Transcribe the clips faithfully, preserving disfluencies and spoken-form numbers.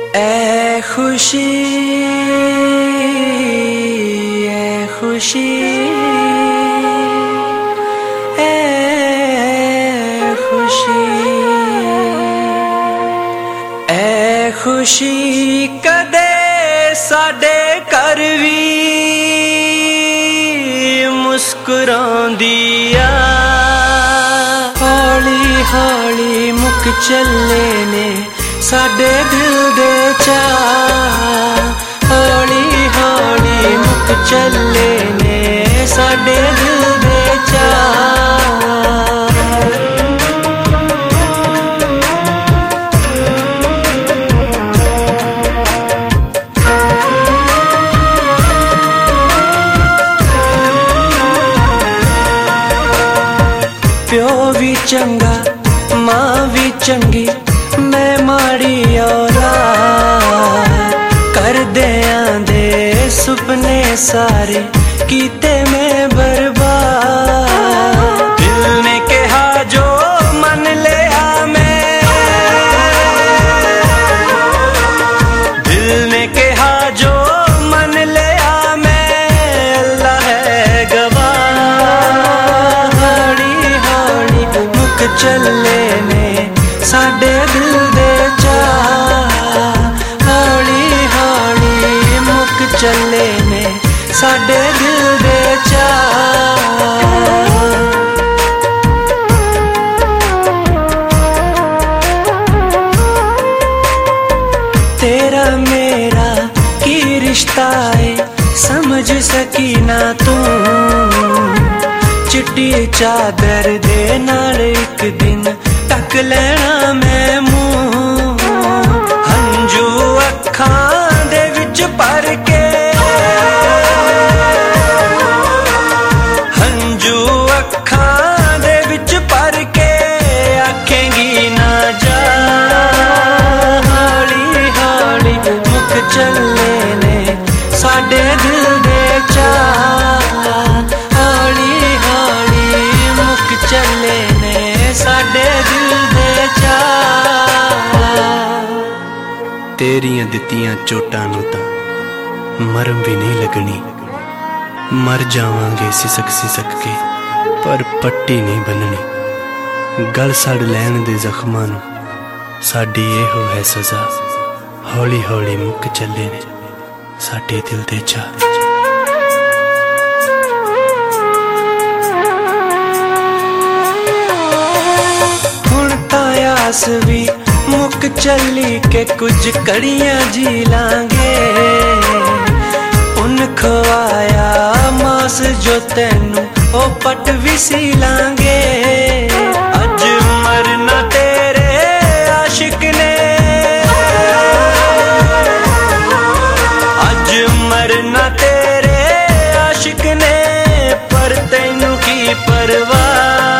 ऐ खुशी ऐ खुशी ऐ खुशी ऐ खुशी कदे साडे घर वी मुस्कुरांदी आ। हौली हौली मुक चले ने साडे दिल दे चाह, हौली हौली मुक चले ने साडे दिल दे चाह। प्यो भी चंगा मां भी चंगी मैं माड़ी औलाद, कर दियां दे सुपने सारे कीते मैं बर्बाद। दिल ने कहा जो मन लिया मैं, दिल ने कहा जो मन लिया मैं, अल्लाह है गवाह। हौली हौली मुक चले ने साडे दिल दे चाह, हौली हौली मुक चले ने साडे दिल दे चाह। तेरा मेरा की रिश्ता है समझ सकी ना तू, चिट्टी चादर दे नाल एक दिन ढक लेना मैं मुंह। हंजू अखां दे विच भर के, हंजू अखां दे विच भर के आखेंगी ना जा। हौली हौली मुक चले ने साडे दिल दे चाह, हौली हौली मुक चले ने साडे दिल दे चाह। तेरियां दित्तियां चोटां नूं तां मरम भी नहीं लगनी, मर जावांगे सिसक सिसक के पर पट्टी नहीं बननी। गल सड़ लैण दे जख्मां नूं साडी एहो है सजा, हौली हौली मुक चले ने साडे दिल दे चाह। आस भी मुक चली के कुछ कड़ियां जी लांगे, उन खवाया मास जो तेनू ओ पट भी सी लांगे। अज मरना तेरे आशिक ने, अज मरना तेरे आशिक ने, पर तेनू की परवाह।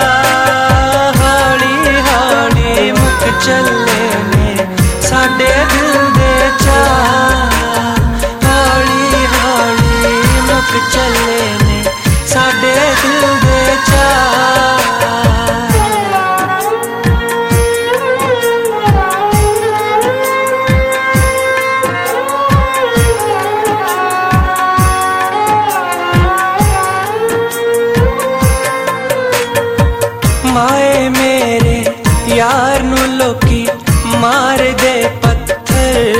चले ने साडे दिल दे चाह, हौली हौली मुक चले ने साडे दिल दे चाह। माए मेरे यार नू लोकी मार दे पत्थर,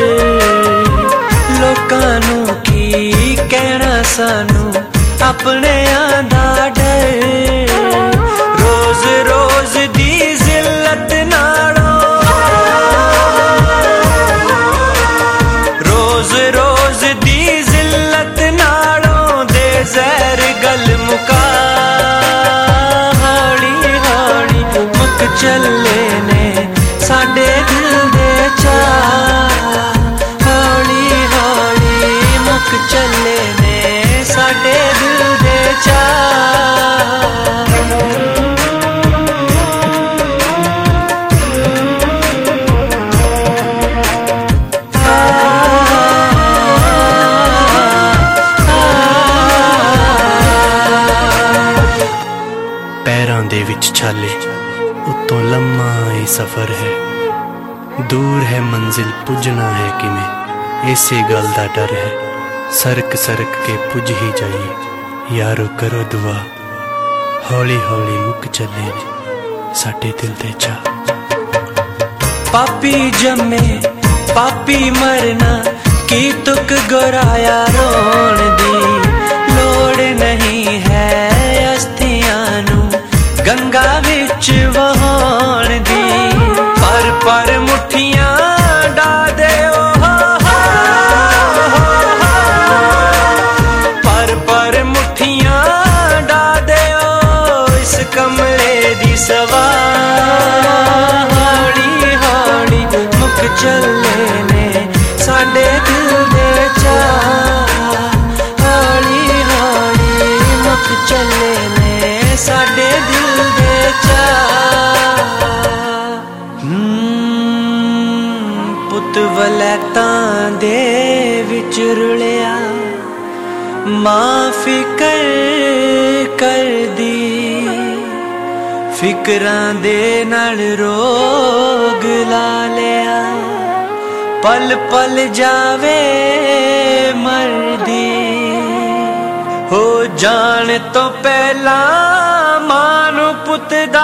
लोकां नू की कहना सानू अपने दा डर। रोज रोज दी जिल्लत नालों, रोज रोज दी जिल्लत नालों दे जहर गल मुका। हौली हौली मुक चले ने साडे दिल दे चाह, हौली हौली मुक चले ने साडे दिल दे चाह। पैरां दे विच छाले उत्तों लम्मा ए सफर है, दूर है मंजिल पुजना है किमें इसे गल दा डर है सरक सरक के पुज ही जाइए यारो करो दुआ हौली हौली मुक चले ने साडे दिल दे चा। पापी जमे पापी मरना की तुक गुराया रोण दी लोड़ नहीं है अस्थियां नू गंगा विच वहाण दी पर पर मुठियां डा दे ओ पर पर मुठियां डा दे ओ इस कमरे दी सवा हौली हौली मुक चले ने साडे दिल दे चा हौली हौली मुक चले ने साडे दिल दे चा। पुत वलैतां दे विच रुलिया मां फिकर कर दी फिकरां दे नाल रोग ला लिया पल पल जावे मरदी हो जान तो पहला मां नू पुत दा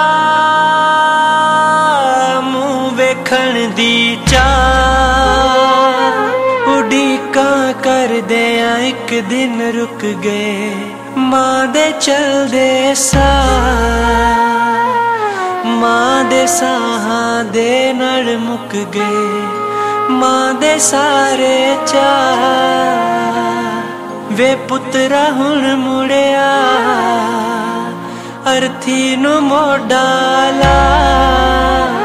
मुंह वेखण दी चाह उड़ीकां करदियां एक दिन रुक गए मां दे चलदे साह मां दे साहां दे नाल मुक गए मां दे सारे चाह वे पुत्रा हुण मुड़िया अर्थी नू मोढा ला